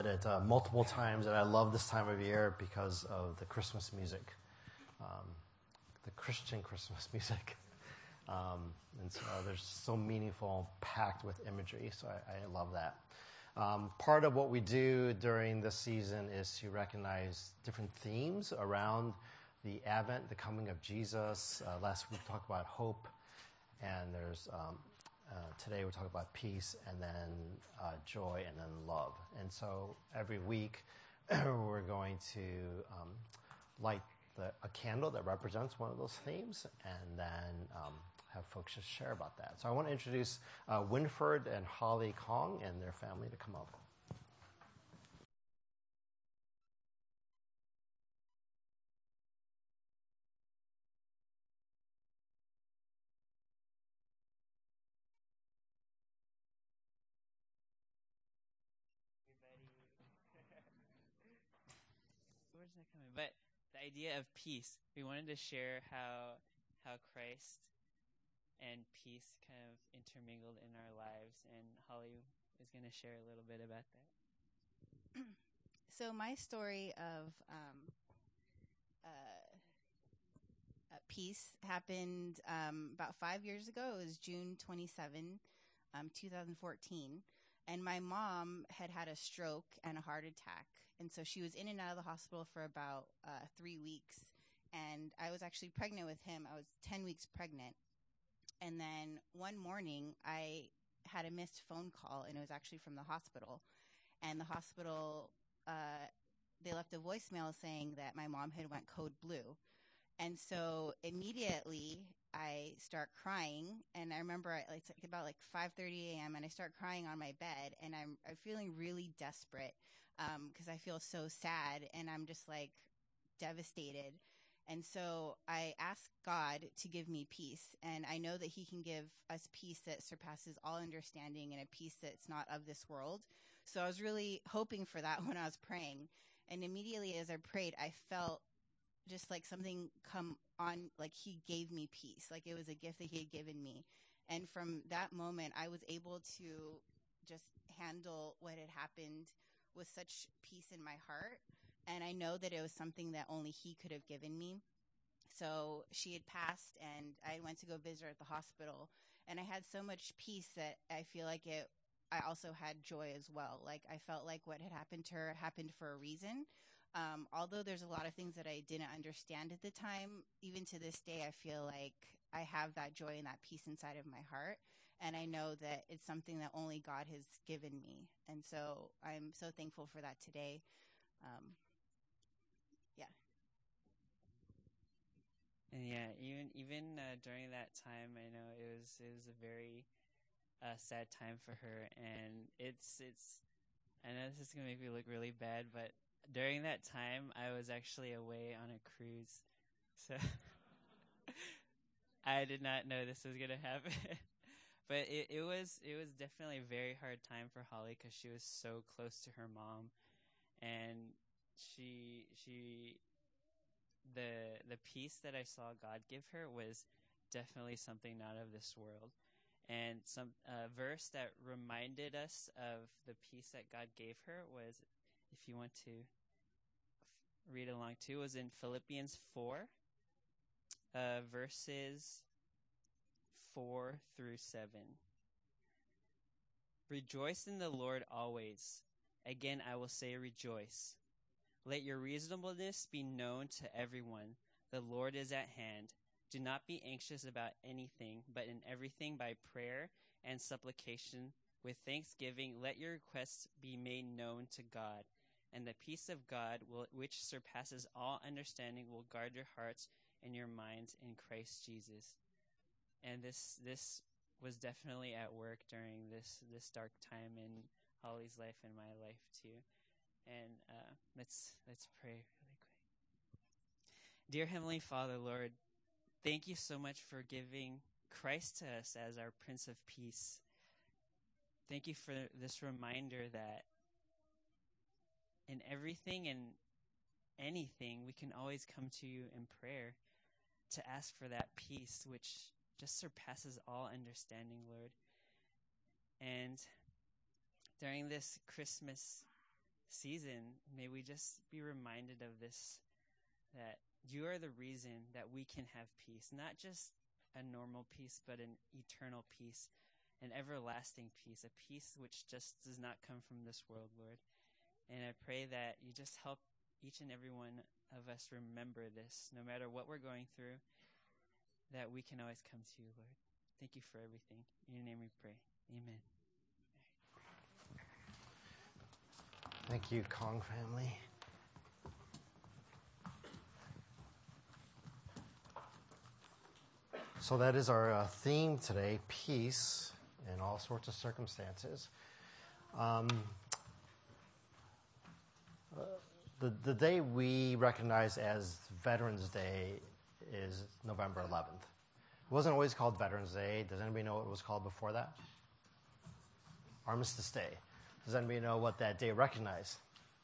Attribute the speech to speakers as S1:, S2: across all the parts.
S1: it multiple times, and I love this time of year because of the Christmas music, the Christian Christmas music. And so there's so meaningful, packed with imagery, so I love that. Part of what we do during this season is to recognize different themes around the Advent, the coming of Jesus. Last week we talked about hope, and there's today we talk about peace, and then joy, and then love. And so every week we're going to light a candle that represents one of those themes, and then have folks just share about that. So I want to introduce Winford and Holly Kong and their family to come up.
S2: Where's that coming? But the idea of peace, we wanted to share how Christ and peace kind of intermingled in our lives, and Holly is going to share a little bit about that.
S3: So my story of peace happened about 5 years ago. It was June 27, 2014. And my mom had a stroke and a heart attack. And so she was in and out of the hospital for about 3 weeks. And I was actually pregnant with him. I was 10 weeks pregnant. And then one morning, I had a missed phone call, and it was actually from the hospital. And the hospital, they left a voicemail saying that my mom had went code blue. And so immediately I start crying, and I remember it's about 5:30 a.m. and I start crying on my bed, and I'm feeling really desperate because I feel so sad, and I'm just devastated. And so I ask God to give me peace, and I know that He can give us peace that surpasses all understanding and a peace that's not of this world. So I was really hoping for that when I was praying. And immediately as I prayed, I felt just something come on, He gave me peace. It was a gift that He had given me. And from that moment, I was able to just handle what had happened with such peace in my heart. And I know that it was something that only He could have given me. So she had passed, and I went to go visit her at the hospital. And I had so much peace that I feel I also had joy as well. I felt like what had happened to her happened for a reason. Although there's a lot of things that I didn't understand at the time, even to this day, I feel like I have that joy and that peace inside of my heart. And I know that it's something that only God has given me. And so I'm so thankful for that today.
S2: And even during that time, I know it was a very sad time for her, and it's. I know this is gonna make me look really bad, but during that time, I was actually away on a cruise, so I did not know this was gonna happen. But it was definitely a very hard time for Holly because she was so close to her mom, and the peace that I saw God give her was definitely something not of this world. And some verse that reminded us of the peace that God gave her was, if you want to read along too, was in Philippians 4, verses 4 through 7. Rejoice in the Lord always. Again, I will say rejoice. Let your reasonableness be known to everyone. The Lord is at hand. Do not be anxious about anything, but in everything by prayer and supplication, with thanksgiving, let your requests be made known to God. And the peace of God, which surpasses all understanding, will guard your hearts and your minds in Christ Jesus. And this was definitely at work during this dark time in Holly's life and my life too. And let's pray really quick. Dear Heavenly Father, Lord, thank you so much for giving Christ to us as our Prince of Peace. Thank you for this reminder that in everything and anything, we can always come to you in prayer to ask for that peace, which just surpasses all understanding, Lord. And during this Christmas season, may we just be reminded of this, that you are the reason that we can have peace, not just a normal peace, but an eternal peace, an everlasting peace, a peace which just does not come from this world, Lord. And I pray that you just help each and every one of us remember this, no matter what we're going through, that we can always come to you, Lord. Thank you for everything. In your name we pray. Amen.
S1: Thank you, Kong family. So that is our theme today, peace in all sorts of circumstances. The day we recognize as Veterans Day is November 11th. It wasn't always called Veterans Day. Does anybody know what it was called before that? Armistice Day. Does anybody know what that day recognized?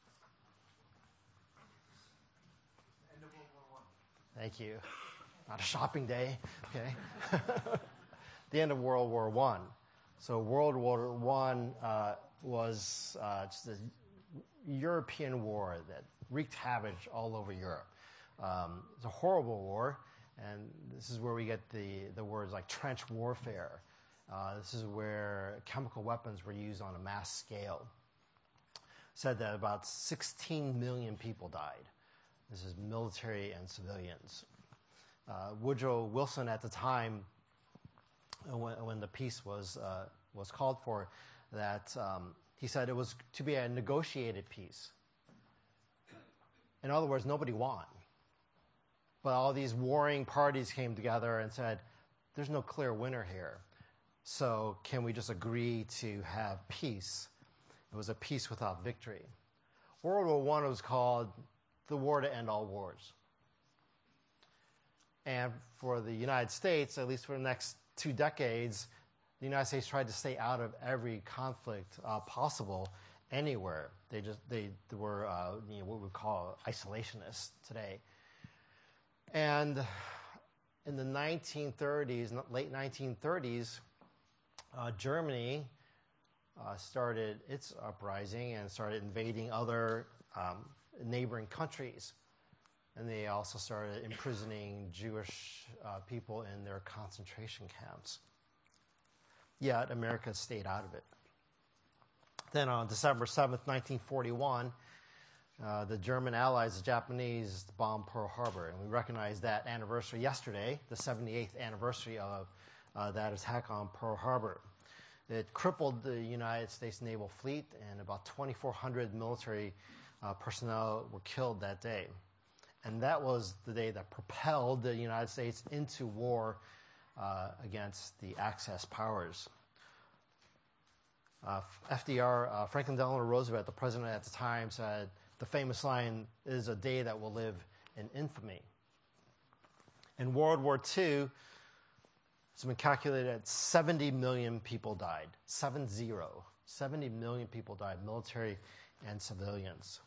S4: End of World War I.
S1: Thank you. Not a shopping day, okay? The end of World War I. So World War I was just a European war that wreaked havoc all over Europe. It's a horrible war, and this is where we get the words like trench warfare. This is where chemical weapons were used on a mass scale. Said that about 16 million people died. This is military and civilians. Woodrow Wilson at the time, when the peace was called for, that he said it was to be a negotiated peace. In other words, nobody won. But all these warring parties came together and said, there's no clear winner here. So can we just agree to have peace? It was a peace without victory. World War I was called the war to end all wars. And for the United States, at least for the next 2 decades, the United States tried to stay out of every conflict possible anywhere. They were what we call isolationists today. And in the 1930s, late 1930s, Germany started its uprising and started invading other neighboring countries. And they also started imprisoning Jewish people in their concentration camps. Yet America stayed out of it. Then on December 7th, 1941, the German allies, the Japanese, bombed Pearl Harbor. And we recognize that anniversary yesterday, the 78th anniversary of that attack on Pearl Harbor. It crippled the United States Naval Fleet, and about 2,400 military personnel were killed that day. And that was the day that propelled the United States into war against the Axis powers. FDR, Franklin Delano Roosevelt, the president at the time, said the famous line, "Is a day that will live in infamy." In World War II, it's been calculated that 70 million people died. 70 million people died, military and civilians.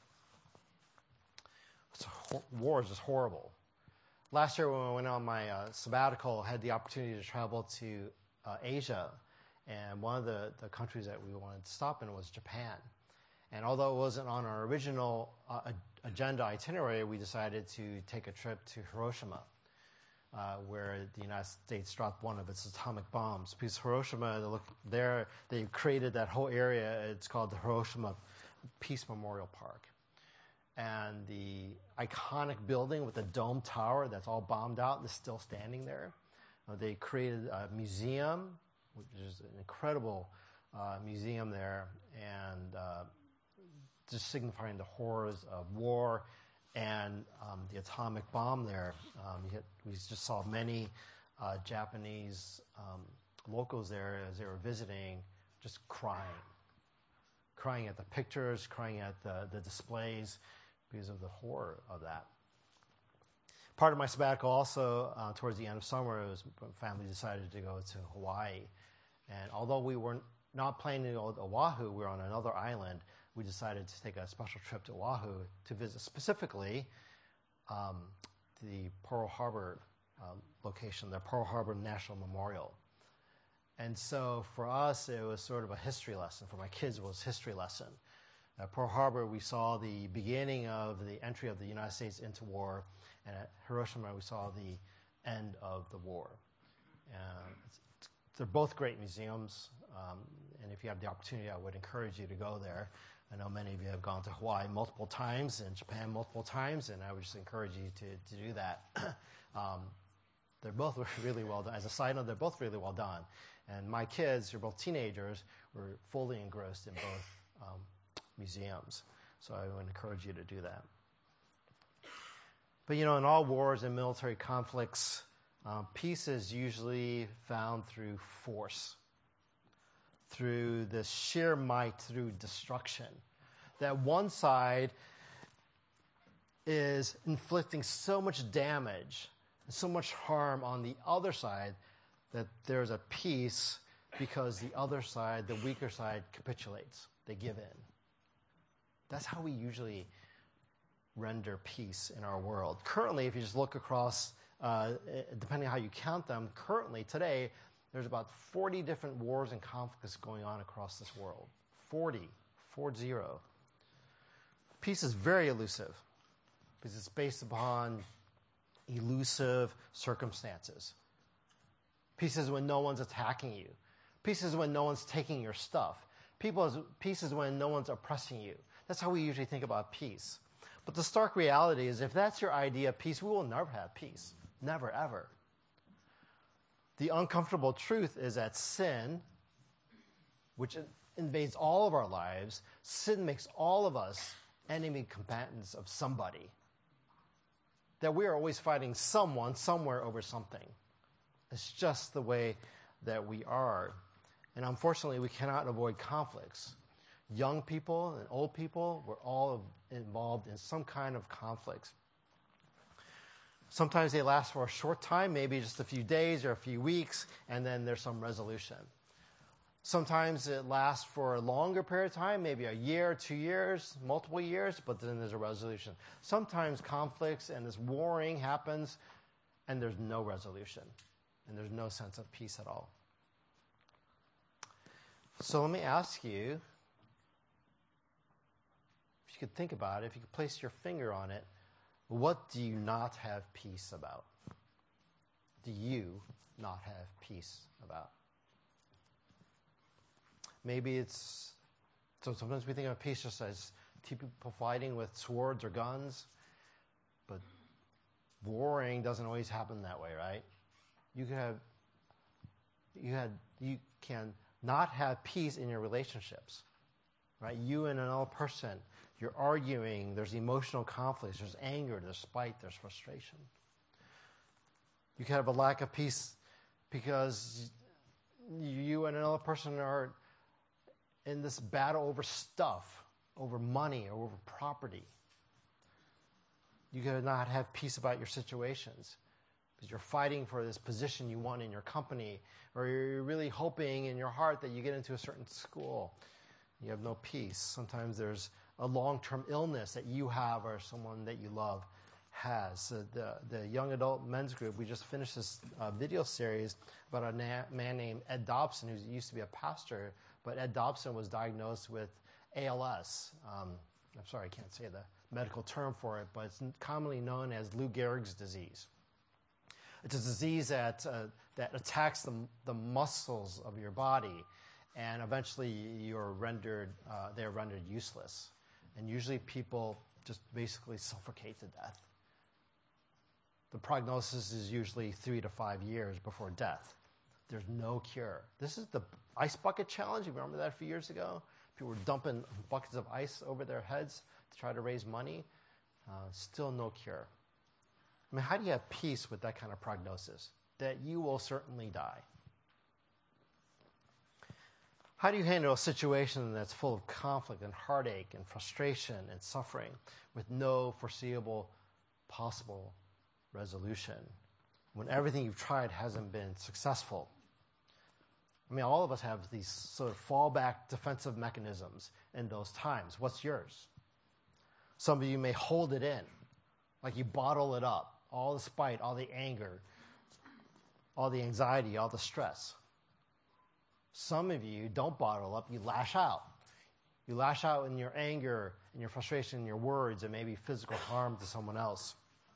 S1: War is just horrible. Last year when I went on my sabbatical, I had the opportunity to travel to Asia. And one of the countries that we wanted to stop in was Japan. And although it wasn't on our original agenda itinerary, we decided to take a trip to Hiroshima, where the United States dropped one of its atomic bombs. Because Hiroshima, they created that whole area. It's called the Hiroshima Peace Memorial Park. And the iconic building with the dome tower that's all bombed out is still standing there. They created a museum, which is an incredible museum there, and just signifying the horrors of war and the atomic bomb there. We just saw many Japanese locals there as they were visiting, just crying at the pictures, crying at the displays because of the horror of that. Part of my sabbatical also, towards the end of summer, family decided to go to Hawaii. And although we were not planning to go to Oahu, we were on another island, we decided to take a special trip to Oahu to visit specifically the Pearl Harbor location, the Pearl Harbor National Memorial. And so for us, it was sort of a history lesson. For my kids, it was a history lesson. At Pearl Harbor, we saw the beginning of the entry of the United States into war, and at Hiroshima, we saw the end of the war. They're both great museums, and if you have the opportunity, I would encourage you to go there. I know many of you have gone to Hawaii multiple times and Japan multiple times, and I would just encourage you to do that. They're both really well done. As a side note, they're both really well done. And my kids, who are both teenagers, were fully engrossed in both museums. So I would encourage you to do that. But, in all wars and military conflicts, peace is usually found through force, through the sheer might, through destruction. That one side is inflicting so much damage and so much harm on the other side that there's a peace because the other side, the weaker side, capitulates. They give in. That's how we usually render peace in our world. Currently, if you just look across, depending on how you count them, currently, today, there's about 40 different wars and conflicts going on across this world. 40. Peace is very elusive because it's based upon elusive circumstances. Peace is when no one's attacking you. Peace is when no one's taking your stuff. Peace is when no one's oppressing you. That's how we usually think about peace. But the stark reality is if that's your idea of peace, we will never have peace. Never, ever. The uncomfortable truth is that sin, which invades all of our lives, sin makes all of us enemy combatants of somebody. That we are always fighting someone, somewhere over something. It's just the way that we are. And unfortunately, we cannot avoid conflicts. Young people and old people, we're all involved in some kind of conflicts. Sometimes they last for a short time, maybe just a few days or a few weeks, and then there's some resolution. Sometimes it lasts for a longer period of time, maybe a year, 2 years, multiple years, but then there's a resolution. Sometimes conflicts and this warring happens, and there's no resolution, and there's no sense of peace at all. So let me ask you, if you could think about it, if you could place your finger on it, what do you not have peace about? Do you not have peace about? Maybe it's, so sometimes we think of peace just as two people fighting with swords or guns, but warring doesn't always happen that way, right? You can not have peace in your relationships, right? You and another person, you're arguing, there's emotional conflicts, there's anger, there's spite, there's frustration. You can have a lack of peace because you and another person are in this battle over stuff, over money, or over property. You cannot have peace about your situations because you're fighting for this position you want in your company, or you're really hoping in your heart that you get into a certain school. You have no peace. Sometimes there's a long-term illness that you have or someone that you love has. The young adult men's group, we just finished this video series about a man named Ed Dobson, who used to be a pastor, but Ed Dobson was diagnosed with ALS. I'm sorry, I can't say the medical term for it, but it's commonly known as Lou Gehrig's disease. It's a disease that attacks the muscles of your body, and eventually they're rendered useless. And usually people just basically suffocate to death. The prognosis is usually 3 to 5 years before death. There's no cure. This is the ice bucket challenge. You remember that a few years ago? People were dumping buckets of ice over their heads to try to raise money. Still no cure. I mean, how do you have peace with that kind of prognosis? That you will certainly die. How do you handle a situation that's full of conflict and heartache and frustration and suffering with no foreseeable possible resolution when everything you've tried hasn't been successful? I mean, all of us have these sort of fallback defensive mechanisms in those times. What's yours? Some of you may hold it in, like you bottle it up, all the spite, all the anger, all the anxiety, all the stress. Some of you don't bottle up, you lash out. You lash out in your anger, in your frustration, in your words, and maybe physical harm to someone else.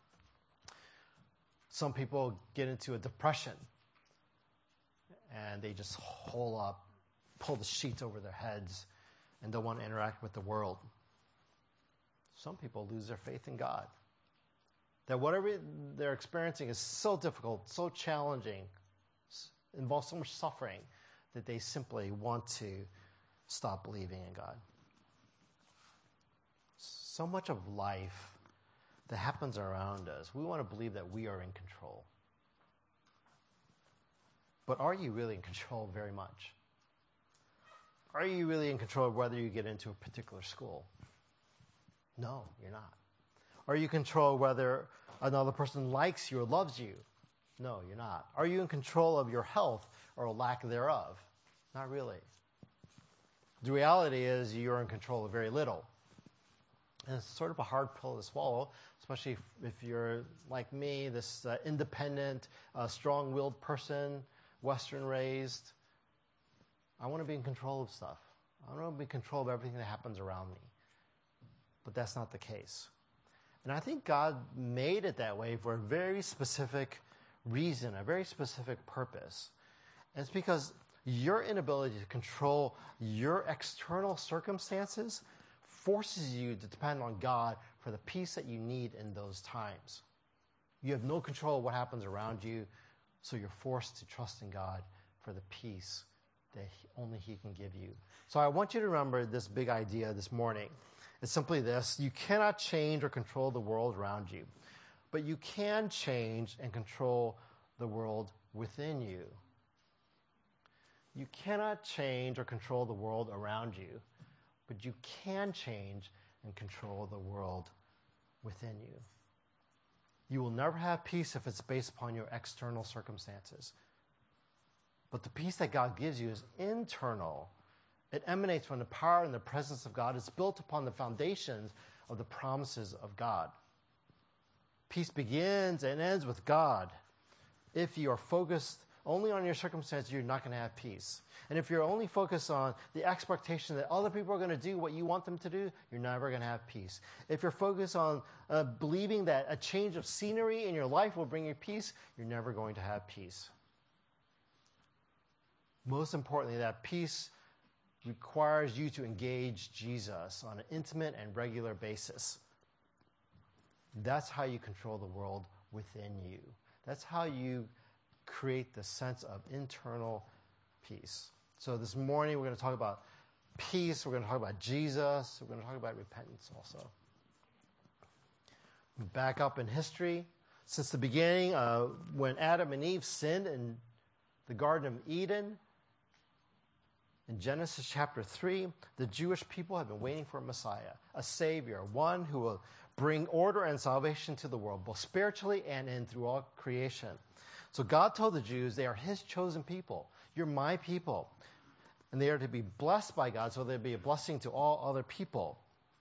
S1: Some people get into a depression, and they just hole up, pull the sheets over their heads, and don't want to interact with the world. Some people lose their faith in God. That whatever they're experiencing is so difficult, so challenging, involves so much suffering, that they simply want to stop believing in God. So much of life that happens around us, we want to believe that we are in control. But are you really in control very much? Are you really in control of whether you get into a particular school? No, you're not. Are you in control of whether another person likes you or loves you? No, you're not. Are you in control of your health or lack thereof? Not really. The reality is you're in control of very little. And it's sort of a hard pill to swallow, especially if you're like me, this independent, strong-willed person, Western-raised. I want to be in control of stuff. I want to be in control of everything that happens around me. But that's not the case. And I think God made it that way for a very specific reason, a very specific purpose. And it's because your inability to control your external circumstances forces you to depend on God for the peace that you need in those times. You have no control of what happens around you, so you're forced to trust in God for the peace that only He can give you. So I want you to remember this big idea this morning. It's simply this: you cannot change or control the world around you, but you can change and control the world within you. You cannot change or control the world around you, but you can change and control the world within you. You will never have peace if it's based upon your external circumstances. But the peace that God gives you is internal. It emanates from the power and the presence of God. It's built upon the foundations of the promises of God. Peace begins and ends with God. If you are focused only on your circumstances, you're not going to have peace. And if you're only focused on the expectation that other people are going to do what you want them to do, you're never going to have peace. If you're focused on believing that a change of scenery in your life will bring you peace, you're never going to have peace. Most importantly, that peace requires you to engage Jesus on an intimate and regular basis. That's how you control the world within you. That's how you create the sense of internal peace. So this morning we're going to talk about peace. We're going to talk about Jesus. We're going to talk about repentance also. Back up in history, since the beginning, when Adam and Eve sinned in the Garden of Eden, in Genesis chapter 3, the Jewish people have been waiting for a Messiah, a Savior, one who will bring order and salvation to the world, both spiritually and in through all creation. So God told the Jews they are His chosen people. You're my people. And they are to be blessed by God, so they'll be a blessing to all other people.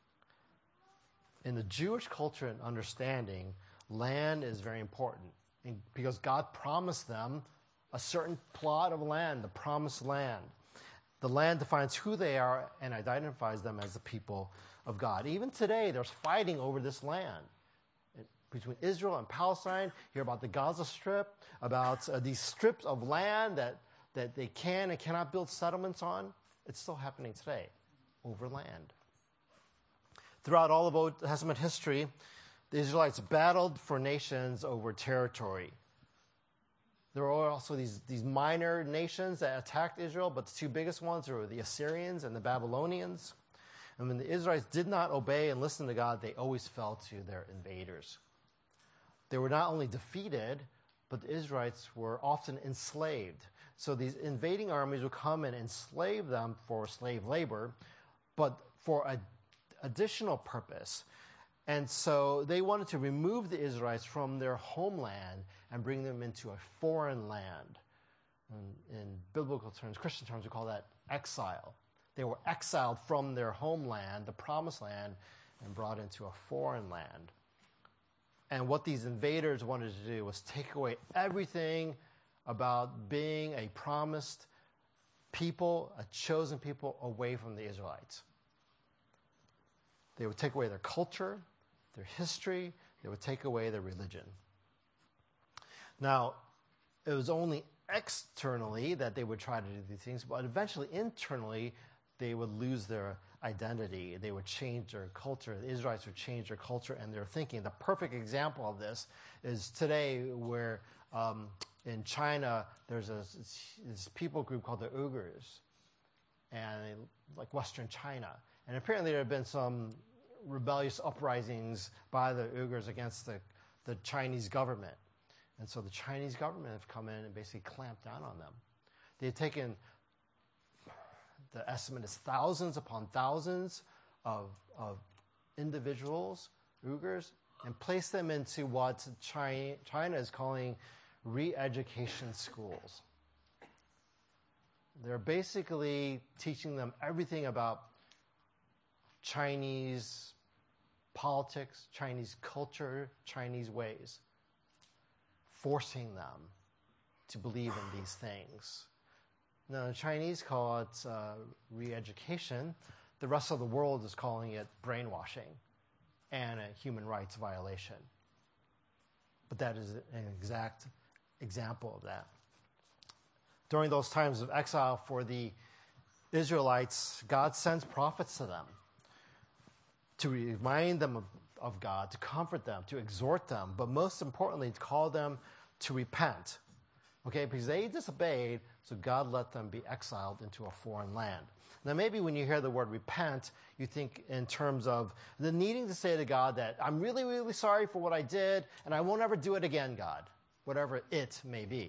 S1: In the Jewish culture and understanding, land is very important, because God promised them a certain plot of land, the promised land. The land defines who they are and identifies them as the people of God. Even today, there's fighting over this land. Between Israel and Palestine, hear about the Gaza Strip, about these strips of land that they can and cannot build settlements on. It's still happening today, over land. Throughout all of Old Testament history, the Israelites battled for nations over territory. There were also these minor nations that attacked Israel, but the two biggest ones were the Assyrians and the Babylonians. And when the Israelites did not obey and listen to God, they always fell to their invaders. They were not only defeated, but the Israelites were often enslaved. So these invading armies would come and enslave them for slave labor, but for an additional purpose. And so they wanted to remove the Israelites from their homeland and bring them into a foreign land. In biblical terms, Christian terms, we call that exile. They were exiled from their homeland, the promised land, and brought into a foreign land. And what these invaders wanted to do was take away everything about being a promised people, a chosen people, away from the Israelites. They would take away their culture, their history. They would take away their religion. Now, it was only externally that they would try to do these things, but eventually internally they would lose their identity. They would change their culture. The Israelites would change their culture and their thinking. The perfect example of this is today where in China there's this people group called the Uyghurs, and like Western China. And apparently there have been some rebellious uprisings by the Uyghurs against the Chinese government. And so the Chinese government have come in and basically clamped down on them. They've taken, the estimate is thousands upon thousands of individuals, Uyghurs, and placed them into what China is calling re-education schools. They're basically teaching them everything about Chinese politics, Chinese culture, Chinese ways, forcing them to believe in these things. Now, the Chinese call it re-education. The rest of the world is calling it brainwashing and a human rights violation. But that is an exact example of that. During those times of exile for the Israelites, God sends prophets to them to remind them of God, to comfort them, to exhort them, but most importantly, to call them to repent. Okay, because they disobeyed, so God let them be exiled into a foreign land. Now, maybe when you hear the word repent, you think in terms of the needing to say to God that I'm really, really sorry for what I did, and I won't ever do it again, God, whatever it may be.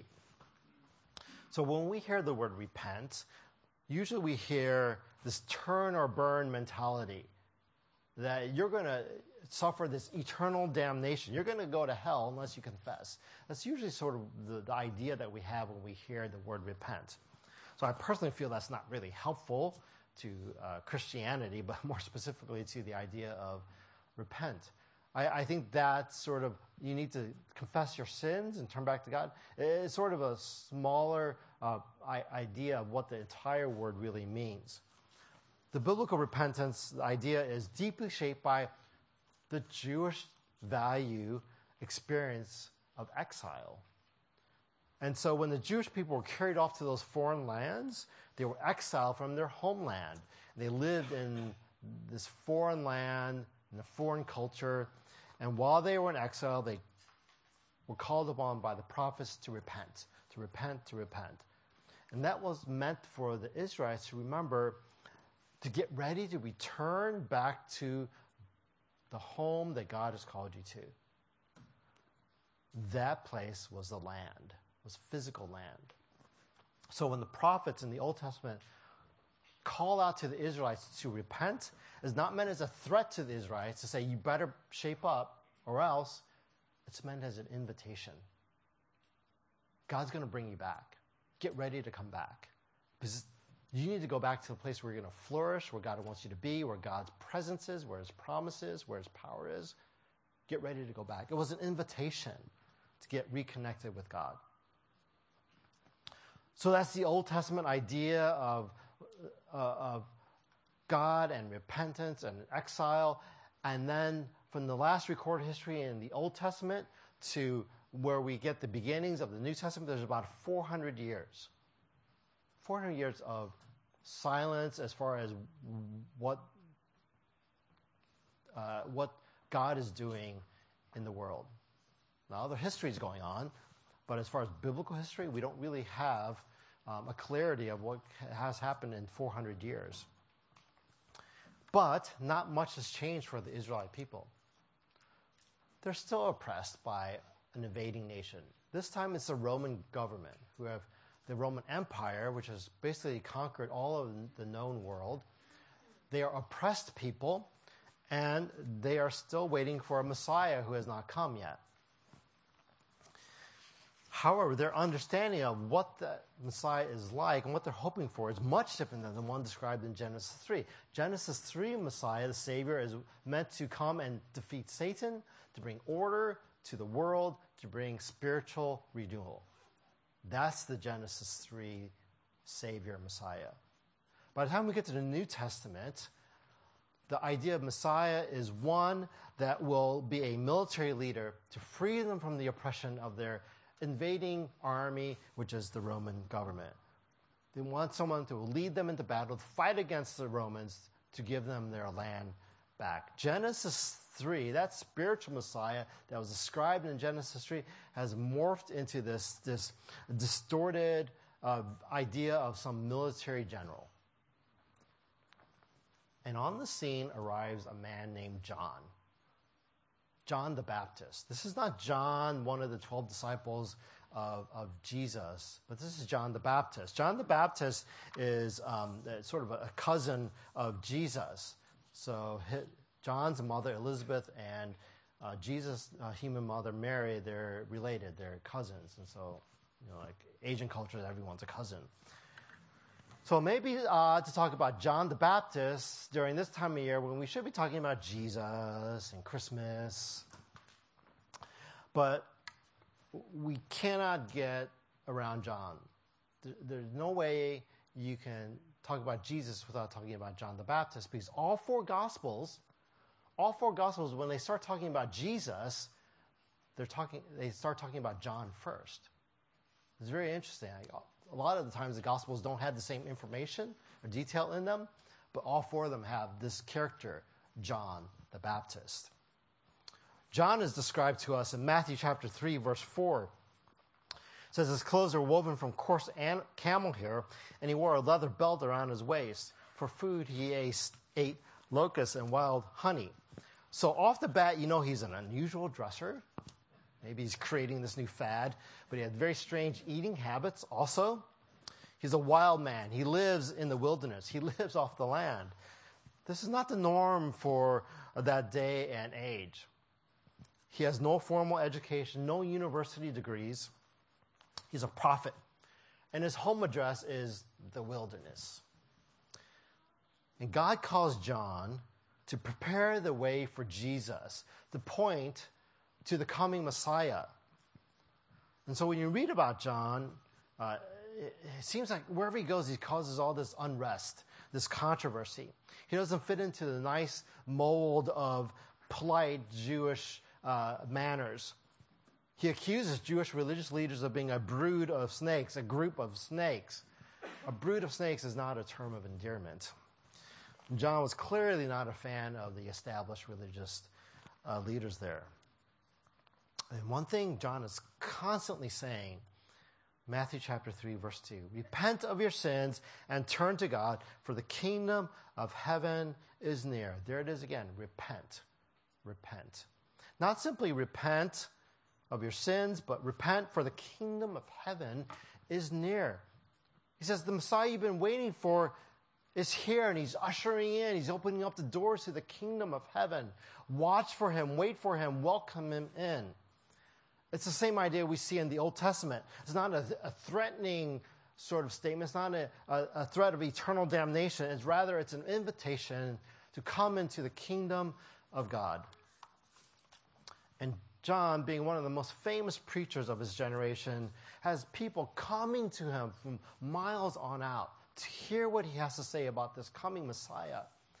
S1: So when we hear the word repent, usually we hear this turn or burn mentality, that you're going to suffer this eternal damnation. You're going to go to hell unless you confess. That's usually sort of the idea that we have when we hear the word repent. So I personally feel that's not really helpful to Christianity, but more specifically to the idea of repent. I think that sort of, you need to confess your sins and turn back to God. It's sort of a smaller idea of what the entire word really means. The biblical repentance, the idea is deeply shaped by the Jewish value experience of exile. And so when the Jewish people were carried off to those foreign lands, they were exiled from their homeland. They lived in this foreign land, in a foreign culture. And while they were in exile, they were called upon by the prophets to repent, to repent, to repent. And that was meant for the Israelites to remember, to get ready to return back to the home that God has called you to. That place was the land, was physical land. So when the prophets in the Old Testament call out to the Israelites to repent, it's not meant as a threat to the Israelites to say, you better shape up or else. It's meant as an invitation. God's going to bring you back. Get ready to come back. Because you need to go back to the place where you're going to flourish, where God wants you to be, where God's presence is, where his promise is, where his power is. Get ready to go back. It was an invitation to get reconnected with God. So that's the Old Testament idea of God and repentance and exile. And then from the last recorded history in the Old Testament to where we get the beginnings of the New Testament, there's about 400 years. 400 years of silence as far as what God is doing in the world. Now, other history is going on, but as far as biblical history, we don't really have a clarity of what has happened in 400 years. But not much has changed for the Israelite people. They're still oppressed by an invading nation. This time it's the Roman government, who have the Roman Empire, which has basically conquered all of the known world. They are oppressed people, and they are still waiting for a Messiah who has not come yet. However, their understanding of what the Messiah is like and what they're hoping for is much different than the one described in Genesis 3. Genesis 3 Messiah, the Savior, is meant to come and defeat Satan, to bring order to the world, to bring spiritual renewal. That's the Genesis 3 Savior Messiah. By the time we get to the New Testament, the idea of Messiah is one that will be a military leader to free them from the oppression of their invading army, which is the Roman government. They want someone to lead them into battle, fight against the Romans, to give them their land back. Genesis 3, that spiritual Messiah that was described in Genesis 3, has morphed into this distorted idea of some military general. And on the scene arrives a man named John. John the Baptist. This is not John, one of the 12 disciples of Jesus, but this is John the Baptist. John the Baptist is sort of a cousin of Jesus. So John's mother, Elizabeth, and Jesus' human mother, Mary, they're related. They're cousins. And so, like Asian culture, everyone's a cousin. So maybe to talk about John the Baptist during this time of year when we should be talking about Jesus and Christmas. But we cannot get around John. There's no way you can talk about Jesus without talking about John the Baptist, because all four Gospels, when they start talking about Jesus, they start talking about John first. It's very interesting. A lot of the times the Gospels don't have the same information or detail in them, but all four of them have this character, John the Baptist. John is described to us in Matthew chapter 3, verse 4. It says his clothes are woven from coarse camel hair, and he wore a leather belt around his waist. For food, he ate locusts and wild honey. So off the bat, he's an unusual dresser. Maybe he's creating this new fad, but he had very strange eating habits also. He's a wild man. He lives in the wilderness. He lives off the land. This is not the norm for that day and age. He has no formal education, no university degrees. He's a prophet. And his home address is the wilderness. And God calls John to prepare the way for Jesus, to point to the coming Messiah. And so when you read about John, it seems like wherever he goes, he causes all this unrest, this controversy. He doesn't fit into the nice mold of polite Jewish manners. He accuses Jewish religious leaders of being a brood of snakes, a group of snakes. A brood of snakes is not a term of endearment. John was clearly not a fan of the established religious leaders there. And one thing John is constantly saying, Matthew chapter 3, verse 2, repent of your sins and turn to God, for the kingdom of heaven is near. There it is again, repent. Repent. Not simply repent of your sins, but repent, for the kingdom of heaven is near. He says the Messiah you've been waiting for is here, and he's ushering in. He's opening up the doors to the kingdom of heaven. Watch for him, wait for him, welcome him in. It's the same idea we see in the Old Testament. It's not a threatening sort of statement. It's not a threat of eternal damnation. It's an invitation to come into the kingdom of God. And John, being one of the most famous preachers of his generation, has people coming to him from miles on out to hear what he has to say about this coming Messiah.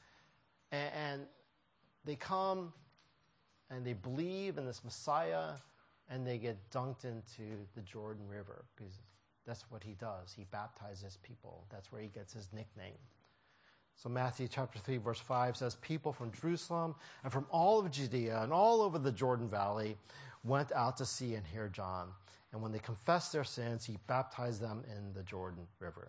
S1: And they come and they believe in this Messiah, and they get dunked into the Jordan River, because that's what he does. He baptizes people. That's where he gets his nickname. So Matthew chapter 3, verse 5 says, people from Jerusalem and from all of Judea and all over the Jordan Valley went out to see and hear John. And when they confessed their sins, he baptized them in the Jordan River.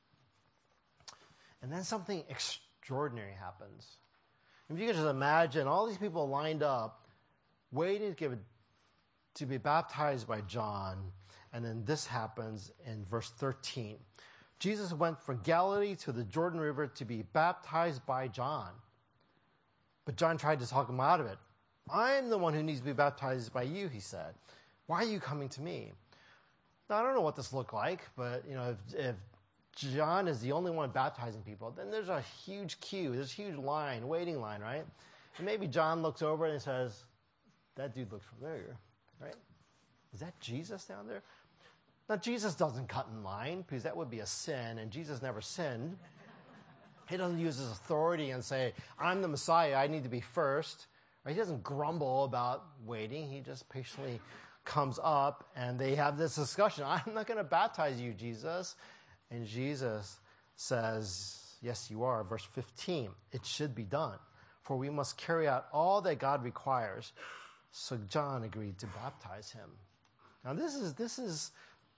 S1: And then something extraordinary happens. If you could just imagine all these people lined up, waiting to be baptized by John, and then this happens in verse 13. Jesus went from Galilee to the Jordan River to be baptized by John. But John tried to talk him out of it. I'm the one who needs to be baptized by you, he said. Why are you coming to me? Now, I don't know what this looked like, but if John is the only one baptizing people, then there's a huge queue, there's a huge line, waiting line, right? And maybe John looks over and says, that dude looks familiar, right? Is that Jesus down there? Now, Jesus doesn't cut in line, because that would be a sin, and Jesus never sinned. He doesn't use his authority and say, I'm the Messiah, I need to be first. He doesn't grumble about waiting. He just patiently comes up, and they have this discussion. I'm not going to baptize you, Jesus. And Jesus says, yes, you are. Verse 15, it should be done, for we must carry out all that God requires. So John agreed to baptize him. Now this is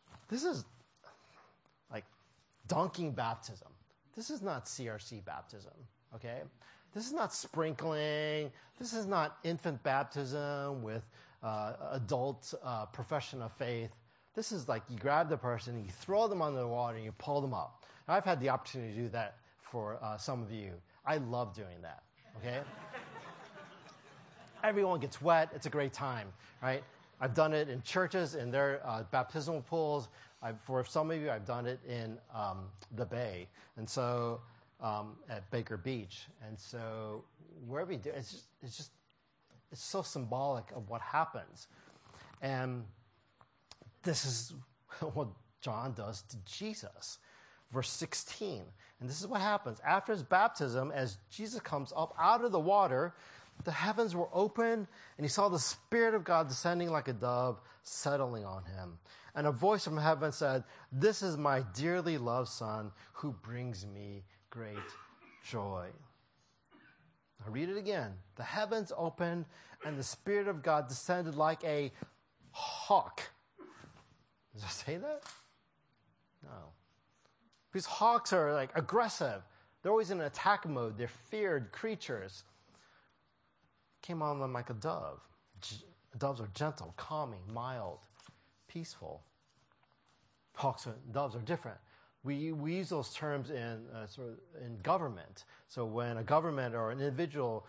S1: like dunking baptism. This is not CRC baptism, okay? This is not sprinkling. This is not infant baptism with adult profession of faith. This is like you grab the person, you throw them under the water, and you pull them up. Now, I've had the opportunity to do that for some of you. I love doing that, okay? Everyone gets wet. It's a great time, right? I've done it in churches, in their baptismal pools. For some of you, I've done it in the Bay. And so at Baker Beach. And so wherever you do, it's so symbolic of what happens. And this is what John does to Jesus. Verse 16. And this is what happens. After his baptism, as Jesus comes up out of the water, the heavens were open, and he saw the Spirit of God descending like a dove, settling on him. And a voice from heaven said, "This is my dearly loved Son, who brings me great joy." I'll read it again. The heavens opened, and the Spirit of God descended like a hawk. Does it say that? No. Because hawks are like aggressive. They're always in attack mode. They're feared creatures. Came on them like a dove. Doves are gentle, calming, mild, peaceful. Hawks and doves are different. We use those terms in government. So when a government or an individual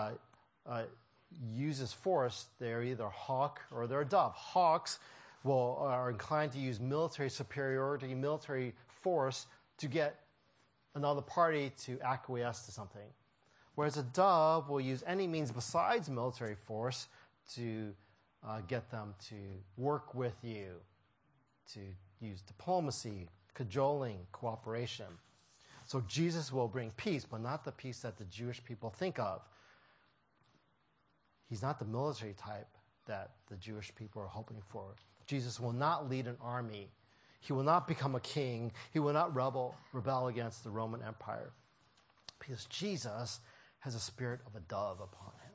S1: uses force, they're either a hawk or they're a dove. Hawks are inclined to use military superiority, military force to get another party to acquiesce to something. Whereas a dove will use any means besides military force to get them to work with you, to use diplomacy, cajoling, cooperation. So Jesus will bring peace, but not the peace that the Jewish people think of. He's not the military type that the Jewish people are hoping for. Jesus will not lead an army. He will not become a king. He will not rebel against the Roman Empire. Because Jesus has a spirit of a dove upon him.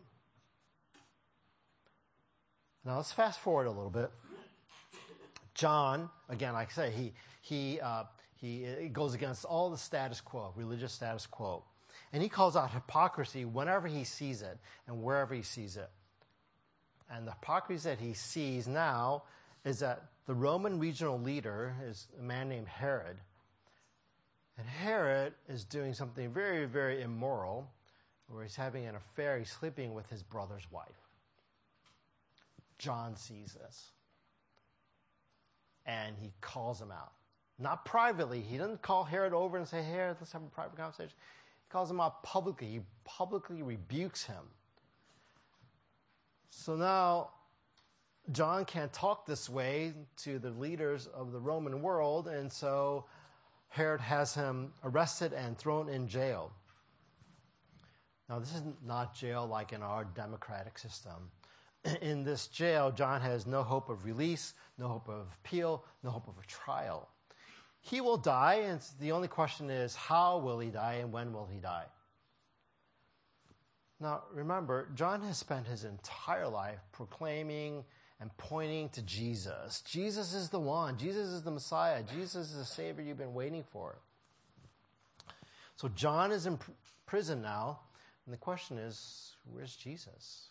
S1: Now let's fast forward a little bit. John, again, like I say, he goes against all the status quo, religious status quo. And he calls out hypocrisy whenever he sees it and wherever he sees it. And the hypocrisy that he sees now is that the Roman regional leader is a man named Herod. And Herod is doing something very, very immoral, where he's having an affair, he's sleeping with his brother's wife. John sees this. And he calls him out. Not privately. He doesn't call Herod over and say, "Herod, let's have a private conversation." He calls him out publicly. He publicly rebukes him. So now, John can't talk this way to the leaders of the Roman world, and so Herod has him arrested and thrown in jail. Now, this is not jail like in our democratic system. In this jail, John has no hope of release, no hope of appeal, no hope of a trial. He will die, and the only question is, how will he die and when will he die? Now, remember, John has spent his entire life proclaiming and pointing to Jesus. Jesus is the one. Jesus is the Messiah. Jesus is the Savior you've been waiting for. So John is in prison now, and the question is, where's Jesus?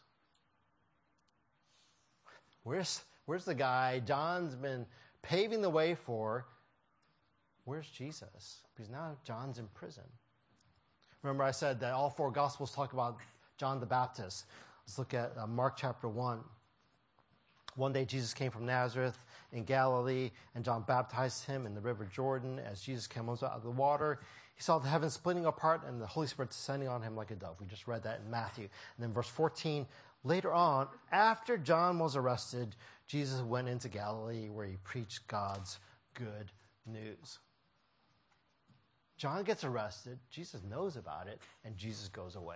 S1: Where's the guy John's been paving the way for? Where's Jesus? Because now John's in prison. Remember I said that all four Gospels talk about John the Baptist. Let's look at Mark chapter 1. One day Jesus came from Nazareth in Galilee, and John baptized him in the river Jordan. As Jesus came out of the water, he saw the heavens splitting apart and the Holy Spirit descending on him like a dove. We just read that in Matthew. And then verse 14, later on, after John was arrested, Jesus went into Galilee where he preached God's good news. John gets arrested. Jesus knows about it, and Jesus goes away.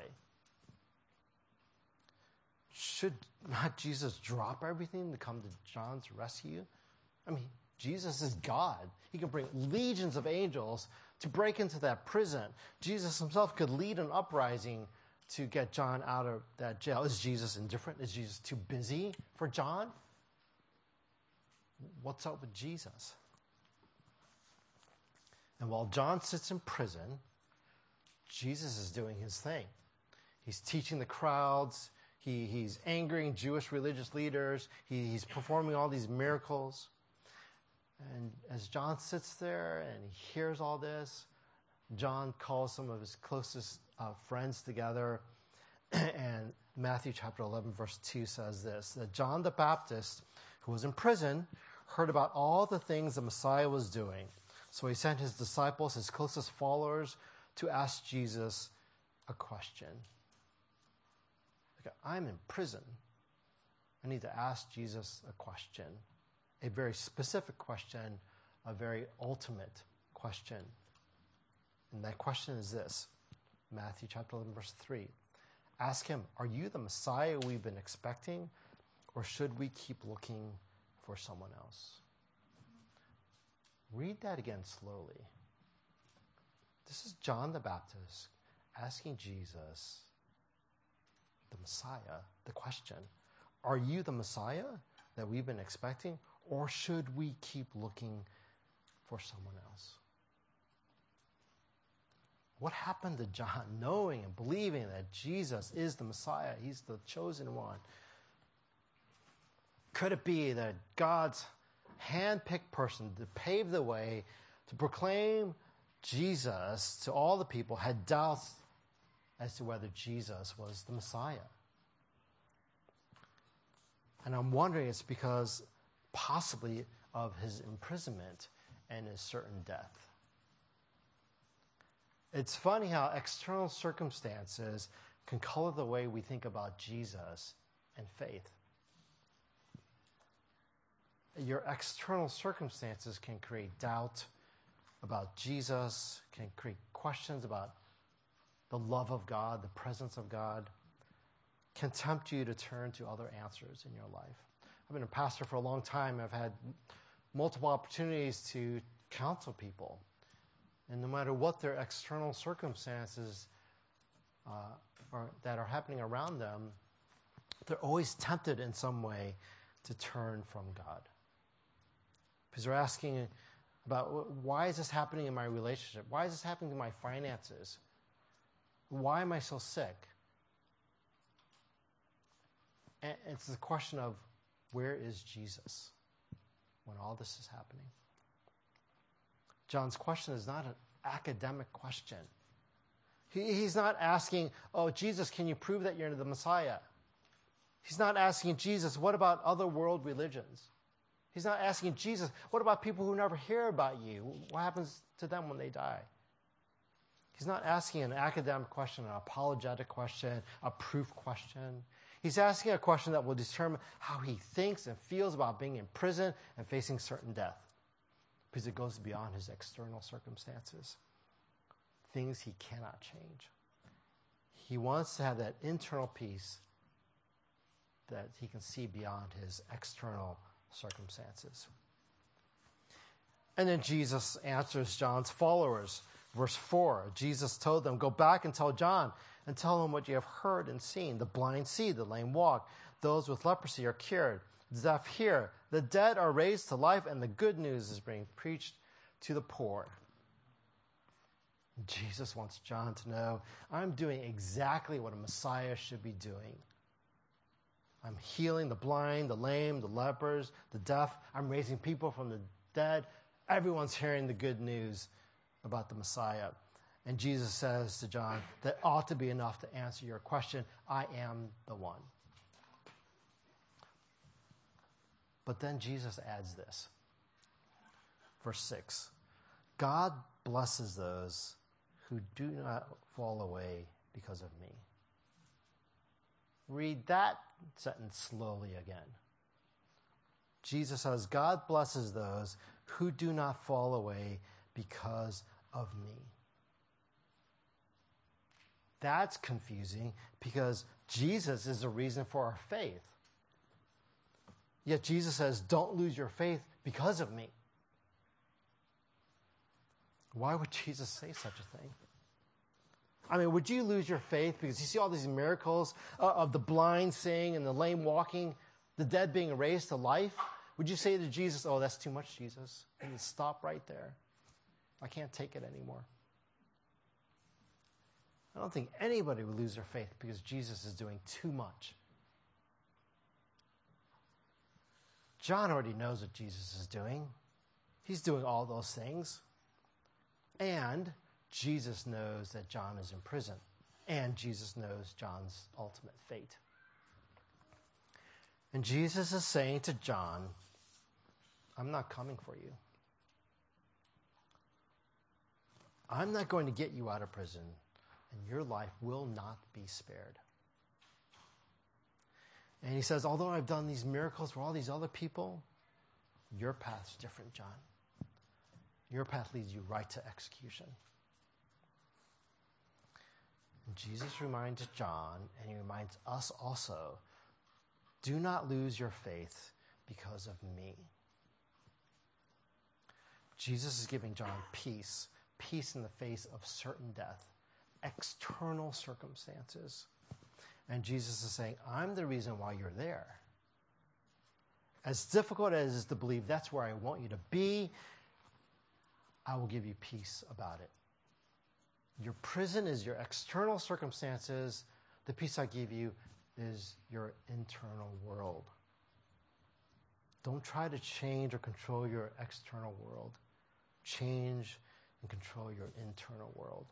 S1: Should not Jesus drop everything to come to John's rescue? I mean, Jesus is God. He can bring legions of angels to break into that prison. Jesus himself could lead an uprising to get John out of that jail. Is Jesus indifferent? Is Jesus too busy for John? What's up with Jesus? And while John sits in prison, Jesus is doing his thing. He's teaching the crowds. He's angering Jewish religious leaders. He's performing all these miracles. And as John sits there and he hears all this, John calls some of his closest friends together. And Matthew chapter 11, verse 2 says this, that John the Baptist, who was in prison, heard about all the things the Messiah was doing. So he sent his disciples, his closest followers, to ask Jesus a question. Okay, I'm in prison. I need to ask Jesus a question, a very specific question, a very ultimate question. And that question is this, Matthew chapter 11, verse 3. Ask him, are you the Messiah we've been expecting, or should we keep looking for someone else? Read that again slowly. This is John the Baptist asking Jesus, the Messiah, the question, are you the Messiah that we've been expecting, or should we keep looking for someone else? What happened to John knowing and believing that Jesus is the Messiah? He's the chosen one. Could it be that God's hand-picked person to pave the way to proclaim Jesus to all the people had doubts as to whether Jesus was the Messiah? And I'm wondering it's because possibly of his imprisonment and his certain death. It's funny how external circumstances can color the way we think about Jesus and faith. Your external circumstances can create doubt about Jesus, can create questions about the love of God, the presence of God, can tempt you to turn to other answers in your life. I've been a pastor for a long time. I've had multiple opportunities to counsel people. And no matter what their external circumstances that are happening around them, they're always tempted in some way to turn from God. Because they're asking about, why is this happening in my relationship? Why is this happening to my finances? Why am I so sick? And it's the question of, where is Jesus when all this is happening? John's question is not an academic question. He's not asking, oh, Jesus, can you prove that you're the Messiah? He's not asking Jesus, what about other world religions? He's not asking Jesus, what about people who never hear about you? What happens to them when they die? He's not asking an academic question, an apologetic question, a proof question. He's asking a question that will determine how he thinks and feels about being in prison and facing certain death. Because it goes beyond his external circumstances. Things he cannot change. He wants to have that internal peace that he can see beyond his external circumstances. And then Jesus answers John's followers. Verse 4, Jesus told them, go back and tell John and tell him what you have heard and seen. The blind see, the lame walk, those with leprosy are cured, the deaf hear, the dead are raised to life, and the good news is being preached to the poor. Jesus wants John to know, I'm doing exactly what a Messiah should be doing. I'm healing the blind, the lame, the lepers, the deaf. I'm raising people from the dead. Everyone's hearing the good news about the Messiah. And Jesus says to John, that ought to be enough to answer your question. I am the one. But then Jesus adds this. Verse 6, God blesses those who do not fall away because of me. Read that sentence slowly again. Jesus says, God blesses those who do not fall away because of me. That's confusing because Jesus is the reason for our faith. Yet Jesus says, don't lose your faith because of me. Why would Jesus say such a thing? I mean, would you lose your faith because you see all these miracles of the blind seeing and the lame walking, the dead being raised to life? Would you say to Jesus, oh, that's too much, Jesus? And stop right there. I can't take it anymore. I don't think anybody would lose their faith because Jesus is doing too much. John already knows what Jesus is doing. He's doing all those things. And Jesus knows that John is in prison. And Jesus knows John's ultimate fate. And Jesus is saying to John, I'm not coming for you. I'm not going to get you out of prison, and your life will not be spared. And he says, although I've done these miracles for all these other people, your path's different, John. Your path leads you right to execution. And Jesus reminds John, and he reminds us also, do not lose your faith because of me. Jesus is giving John peace in the face of certain death, external circumstances. And Jesus is saying, I'm the reason why you're there. As difficult as it is to believe that's where I want you to be, I will give you peace about it. Your prison is your external circumstances. The peace I give you is your internal world. Don't try to change or control your external world. Change and control your internal world.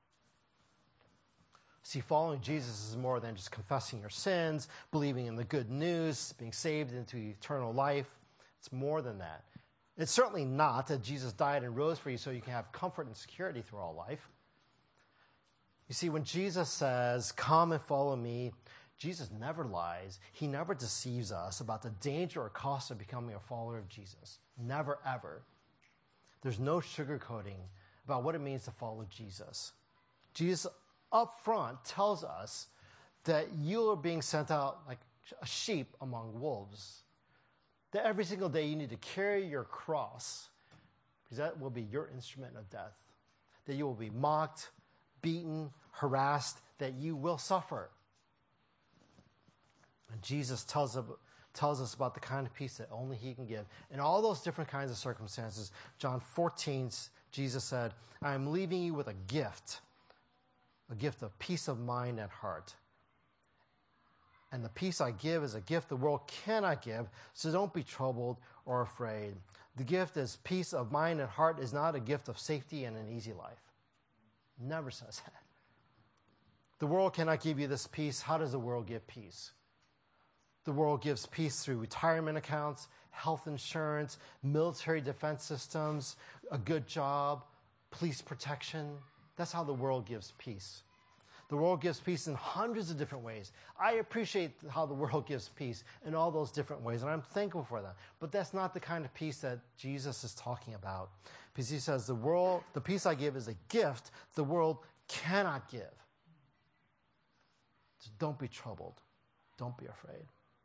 S1: See, following Jesus is more than just confessing your sins, believing in the good news, being saved into eternal life. It's more than that. It's certainly not that Jesus died and rose for you so you can have comfort and security through all life. You see, when Jesus says, come and follow me, Jesus never lies. He never deceives us about the danger or cost of becoming a follower of Jesus. Never, ever. There's no sugarcoating about what it means to follow Jesus. Jesus up front tells us that you are being sent out like a sheep among wolves. That every single day you need to carry your cross because that will be your instrument of death. That you will be mocked, beaten, harassed, that you will suffer. And Jesus tells us about the kind of peace that only he can give. In all those different kinds of circumstances, John 14, Jesus said, I am leaving you with a gift of peace of mind and heart. And the peace I give is a gift the world cannot give, so don't be troubled or afraid. The gift is peace of mind and heart is not a gift of safety and an easy life. Never says that. The world cannot give you this peace. How does the world give peace? The world gives peace through retirement accounts, health insurance, military defense systems, a good job, police protection. That's how the world gives peace. The world gives peace in hundreds of different ways. I appreciate how the world gives peace in all those different ways, and I'm thankful for that. But that's not the kind of peace that Jesus is talking about. Because he says, the peace I give is a gift the world cannot give. So don't be troubled. Don't be afraid.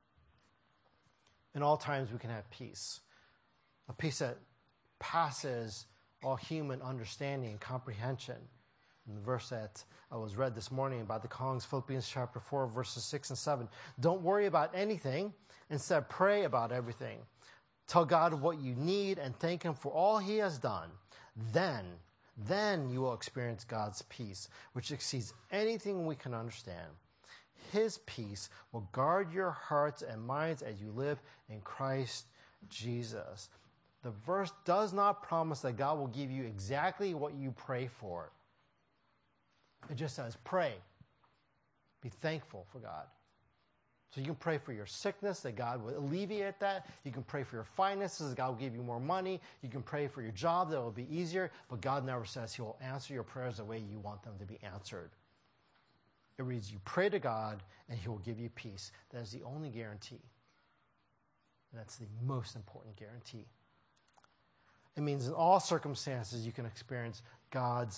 S1: In all times we can have peace. A peace that passes all human understanding and comprehension. In the verse that was read this morning about the callings, Philippians chapter 4, verses 6 and 7. Don't worry about anything. Instead, pray about everything. Tell God what you need and thank him for all he has done. Then you will experience God's peace, which exceeds anything we can understand. His peace will guard your hearts and minds as you live in Christ Jesus. The verse does not promise that God will give you exactly what you pray for. It just says, pray. Be thankful for God. So you can pray for your sickness, that God will alleviate that. You can pray for your finances, that God will give you more money. You can pray for your job, that it will be easier. But God never says he will answer your prayers the way you want them to be answered. It reads, you pray to God, and he will give you peace. That is the only guarantee. And that's the most important guarantee. It means in all circumstances, you can experience God's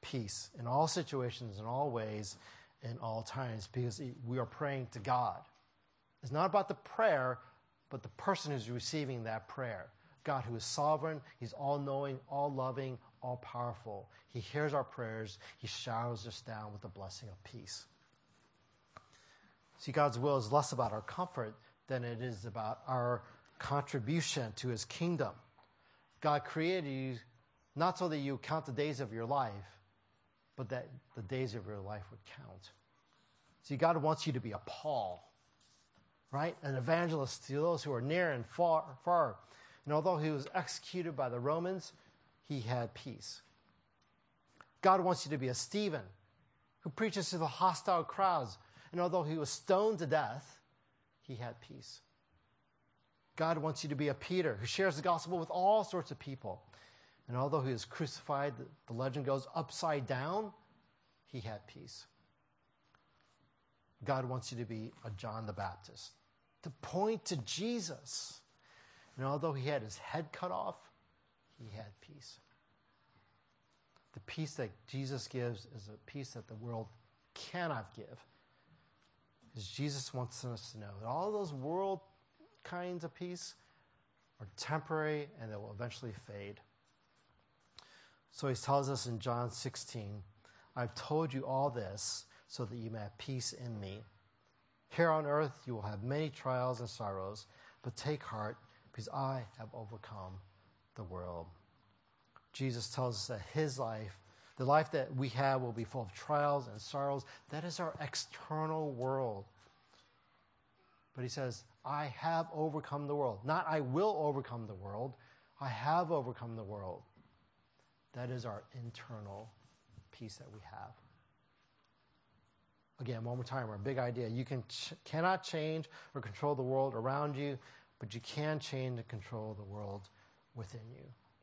S1: peace in all situations, in all ways, in all times, because we are praying to God. It's not about the prayer, but the person who's receiving that prayer. God who is sovereign, he's all-knowing, all-loving, all-powerful. He hears our prayers. He showers us down with the blessing of peace. See, God's will is less about our comfort than it is about our contribution to his kingdom. God created you not so that you count the days of your life, but that the days of your life would count. See, God wants you to be a Paul, right? An evangelist to those who are near and far. And although he was executed by the Romans, he had peace. God wants you to be a Stephen who preaches to the hostile crowds. And although he was stoned to death, he had peace. God wants you to be a Peter who shares the gospel with all sorts of people. And although he was crucified, the legend goes, upside down, he had peace. God wants you to be a John the Baptist, to point to Jesus. And although he had his head cut off, he had peace. The peace that Jesus gives is a peace that the world cannot give. Because Jesus wants us to know that all those world kinds of peace are temporary and they will eventually fade. So he tells us in John 16, I've told you all this so that you may have peace in me. Here on earth you will have many trials and sorrows, but take heart because I have overcome the world. Jesus tells us that his life, the life that we have, will be full of trials and sorrows. That is our external world. But he says, I have overcome the world. Not I will overcome the world. I have overcome the world. That is our internal peace that we have. Again, one more time, our big idea. You cannot change or control the world around you, but you can change and control the world within you.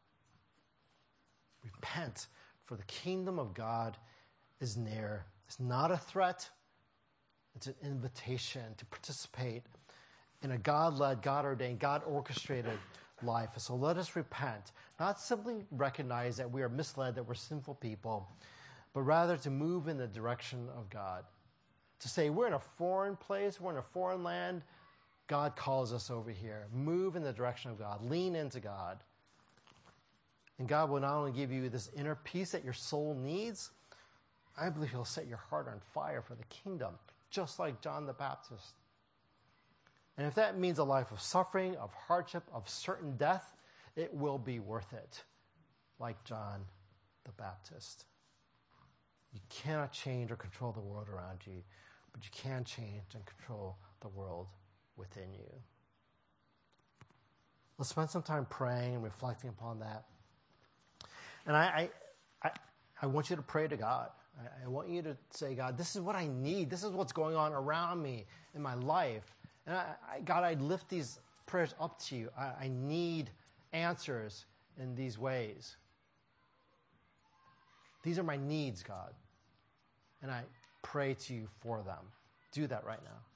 S1: Repent, for the kingdom of God is near. It's not a threat. It's an invitation to participate in a God-led, God-ordained, God-orchestrated life. So let us repent, not simply recognize that we are misled, that we're sinful people, but rather to move in the direction of God. To say we're in a foreign place, we're in a foreign land, God calls us over here. Move in the direction of God. Lean into God. And God will not only give you this inner peace that your soul needs, I believe he'll set your heart on fire for the kingdom, just like John the Baptist. And if that means a life of suffering, of hardship, of certain death, it will be worth it, like John the Baptist. You cannot change or control the world around you, but you can change and control the world within you. Let's spend some time praying and reflecting upon that. And I want you to pray to God. I want you to say, God, this is what I need. This is what's going on around me in my life. And God, I lift these prayers up to you. I need answers in these ways. These are my needs, God. And I pray to you for them. Do that right now.